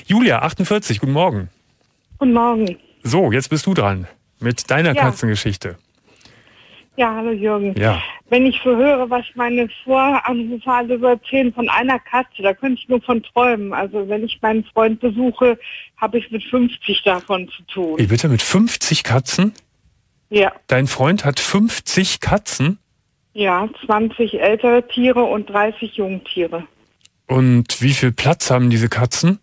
Julia, 48, guten Morgen. Guten Morgen. So, jetzt bist du dran mit deiner Ja. Katzengeschichte. Ja, hallo Jürgen. Ja. Wenn ich so höre, was meine Voranrufer alle so erzählen von einer Katze, da könnte ich nur von träumen. Also wenn ich meinen Freund besuche, habe ich mit 50 davon zu tun. Wie bitte, mit 50 Katzen? Ja. Dein Freund hat 50 Katzen? Ja, 20 ältere Tiere und 30 Jungtiere. Und wie viel Platz haben diese Katzen?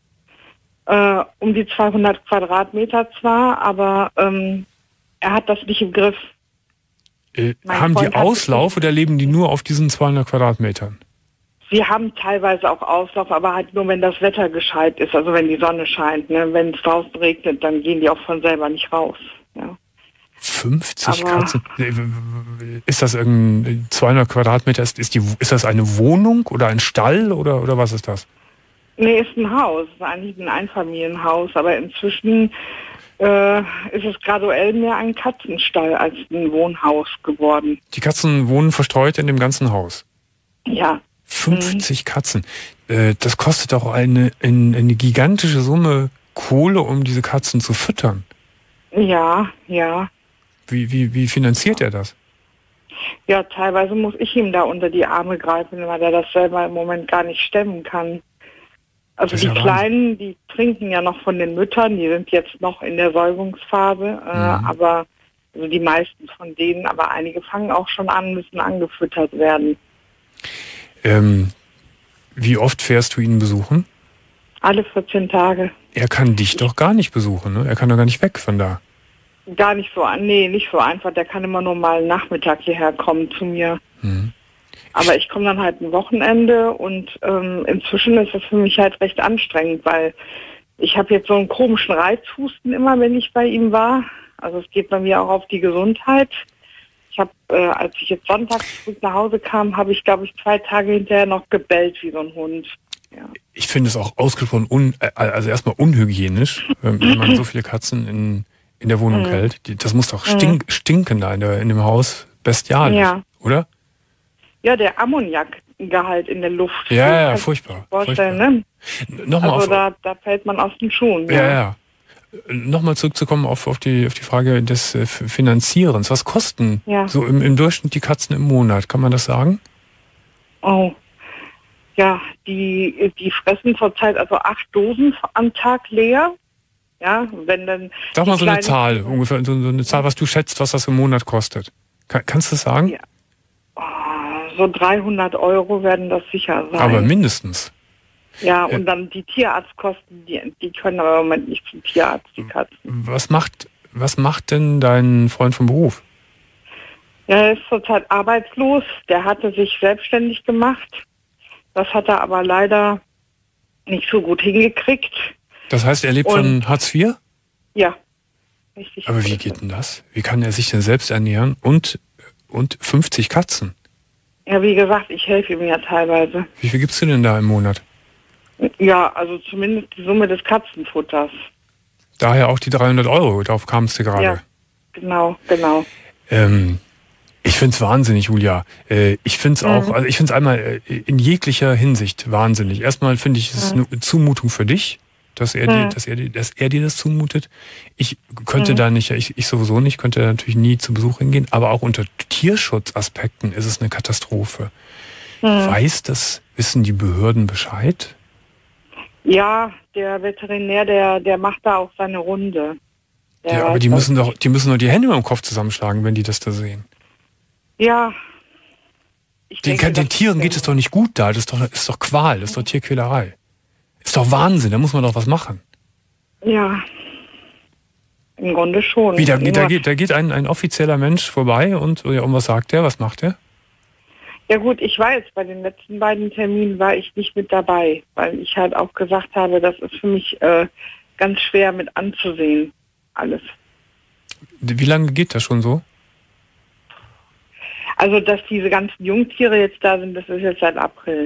Um die 200 Quadratmeter zwar, aber er hat das nicht im Griff. Mein Haben die Freund hat Auslauf oder leben die nur auf diesen 200 Quadratmetern? Sie haben teilweise auch Auslauf, aber halt nur, wenn das Wetter gescheit ist, also wenn die Sonne scheint. Ne? Wenn es draußen regnet, dann gehen die auch von selber nicht raus. Ja. 50 Aber Katzen? Ist das irgendein 200 Quadratmeter? Ist das eine Wohnung oder ein Stall oder was ist das? nee, ist ein Haus, ist eigentlich ein Einfamilienhaus, aber inzwischen ist es graduell mehr ein Katzenstall als ein Wohnhaus geworden. Die Katzen wohnen verstreut in dem ganzen Haus. Ja. 50 Katzen. Das kostet doch eine gigantische Summe Kohle, um diese Katzen zu füttern. Ja, ja. Wie finanziert er das? Ja, teilweise muss ich ihm da unter die Arme greifen, weil er das selber im Moment gar nicht stemmen kann. Also Das die ist ja Kleinen, die trinken ja noch von den Müttern, die sind jetzt noch in der Säugungsphase, aber also die meisten von denen, aber einige fangen auch schon an, müssen angefüttert werden. Wie oft fährst du ihn besuchen? Alle 14 Tage. Er kann dich doch gar nicht besuchen, ne? Er kann doch gar nicht weg von da. Gar nicht so, nee, nicht so einfach. Der kann immer nur mal einen Nachmittag hierher kommen zu mir. Aber ich komme dann halt ein Wochenende und inzwischen ist das für mich halt recht anstrengend, weil ich habe jetzt so einen komischen Reizhusten immer, wenn ich bei ihm war. Also es geht bei mir auch auf die Gesundheit. Ich habe, als ich jetzt sonntags zurück nach Hause kam, habe ich, glaube ich, 2 Tage hinterher noch gebellt wie so ein Hund. Ja. Ich finde es auch ausgesprochen also erstmal unhygienisch, wenn man so viele Katzen in der Wohnung hält. Das muss doch stinken da in dem Haus. Bestialisch, Ja. oder? Ja, der Ammoniakgehalt in der Luft. Ja, furchtbar. Vorstellen, furchtbar. ne? Nochmal Also da fällt man aus den Schuhen. Ja. Nochmal zurückzukommen auf die Frage des Finanzierens. Was kosten so im Durchschnitt die Katzen im Monat? Kann man das sagen? Oh. Ja, die fressen zurzeit also 8 Dosen am Tag leer. Ja, wenn dann. Sag mal so eine Zahl, ungefähr so eine Zahl, was du schätzt, was das im Monat kostet. Kannst du das sagen? Ja. So 300 € werden das sicher sein. Aber mindestens. Ja, und dann die Tierarztkosten, die können aber im Moment nicht zum Tierarzt, die Katzen. Was macht denn dein Freund vom Beruf? Ja, er ist zurzeit arbeitslos. Der hatte sich selbstständig gemacht. Das hat er aber leider nicht so gut hingekriegt. Das heißt, er lebt von Hartz IV? Ja, richtig. Aber wie geht denn das? Wie kann er sich denn selbst ernähren und 50 Katzen? Ja, wie gesagt, ich helfe ihm ja teilweise. Wie viel gibst du denn da im Monat? Ja, also zumindest die Summe des Katzenfutters. Daher auch die 300 €, darauf kamst du gerade. Ja, genau. Ich finde es wahnsinnig, Julia. Ich finde es auch, also ich finde es einmal in jeglicher Hinsicht wahnsinnig. Erstmal finde ich es eine Zumutung für dich, dass er dir das zumutet. Ich könnte da nicht, ich sowieso nicht, könnte da natürlich nie zu Besuch hingehen, aber auch unter Tierschutzaspekten ist es eine Katastrophe. Wissen die Behörden Bescheid? Ja, der Veterinär, der macht da auch seine Runde. Ja, aber die müssen doch die Hände über dem Kopf zusammenschlagen, wenn die das da sehen. Ja. Den Tieren geht es doch nicht gut da. Das ist doch Qual, das ist doch Tierquälerei. Ist doch Wahnsinn, da muss man doch was machen. Ja, im Grunde schon. Wie, da geht ein offizieller Mensch vorbei und was sagt der? Was macht er? Ja gut, ich war jetzt bei den letzten beiden Terminen war ich nicht mit dabei, weil ich halt auch gesagt habe, das ist für mich ganz schwer mit anzusehen, alles. Wie lange geht das schon so? Also, dass diese ganzen Jungtiere jetzt da sind, das ist jetzt seit April.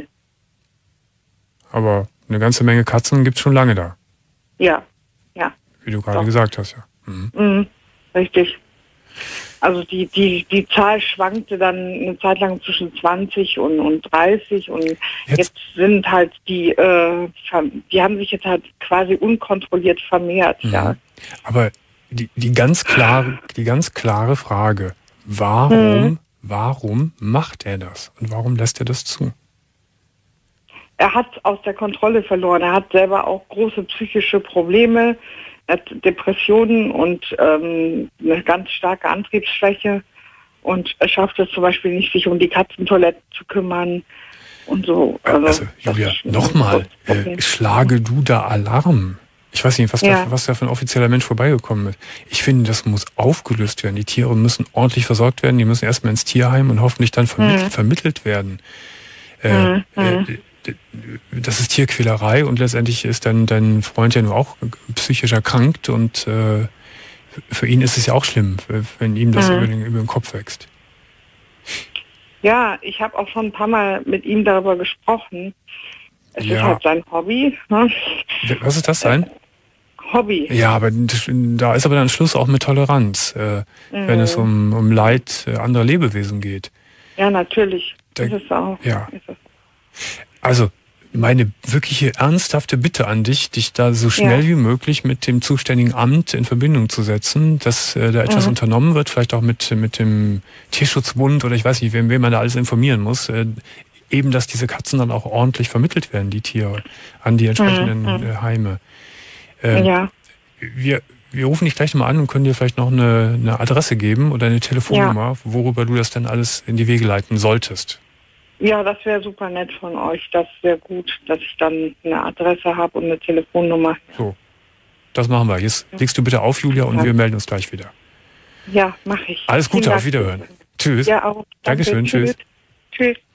Aber eine ganze Menge Katzen gibt es schon lange da. Ja. Wie du gerade gesagt hast, ja. Richtig. Also die Zahl schwankte dann eine Zeit lang zwischen 20 und 30 und jetzt sind halt die haben sich jetzt halt quasi unkontrolliert vermehrt, ja. Aber die ganz klare Frage, warum macht er das? Und warum lässt er das zu? Er hat aus der Kontrolle verloren. Er hat selber auch große psychische Probleme, er hat Depressionen und eine ganz starke Antriebsschwäche. Und er schafft es zum Beispiel nicht, sich um die Katzentoilette zu kümmern und so. Also Julia, nochmal, schlage du da Alarm? Ich weiß nicht, was da für ein offizieller Mensch vorbeigekommen ist. Ich finde, das muss aufgelöst werden. Die Tiere müssen ordentlich versorgt werden. Die müssen erstmal ins Tierheim und hoffentlich dann vermittelt werden. Das ist Tierquälerei und letztendlich ist dann dein Freund ja nur auch psychisch erkrankt und für ihn ist es ja auch schlimm, wenn ihm das über den Kopf wächst. Ja, ich habe auch schon ein paar Mal mit ihm darüber gesprochen. Es ist halt sein Hobby. Ne? Was ist das sein? Hobby. Ja, aber da ist aber dann Schluss auch mit Toleranz, wenn es um Leid anderer Lebewesen geht. Ja, natürlich. Das ist auch. Ja. Also meine wirkliche ernsthafte Bitte an dich, dich da so schnell wie möglich mit dem zuständigen Amt in Verbindung zu setzen, dass da etwas unternommen wird, vielleicht auch mit dem Tierschutzbund oder ich weiß nicht, wen man da alles informieren muss, eben, dass diese Katzen dann auch ordentlich vermittelt werden, die Tiere, an die entsprechenden Heime. Wir rufen dich gleich nochmal an und können dir vielleicht noch eine Adresse geben oder eine Telefonnummer, worüber du das dann alles in die Wege leiten solltest. Ja, das wäre super nett von euch. Das wäre gut, dass ich dann eine Adresse habe und eine Telefonnummer. So, das machen wir. Jetzt legst du bitte auf, Julia, und wir melden uns gleich wieder. Ja, mache ich. Alles Gute, auf Wiederhören. Tschüss. Ja, auch. Dankeschön, tschüss. Tschüss.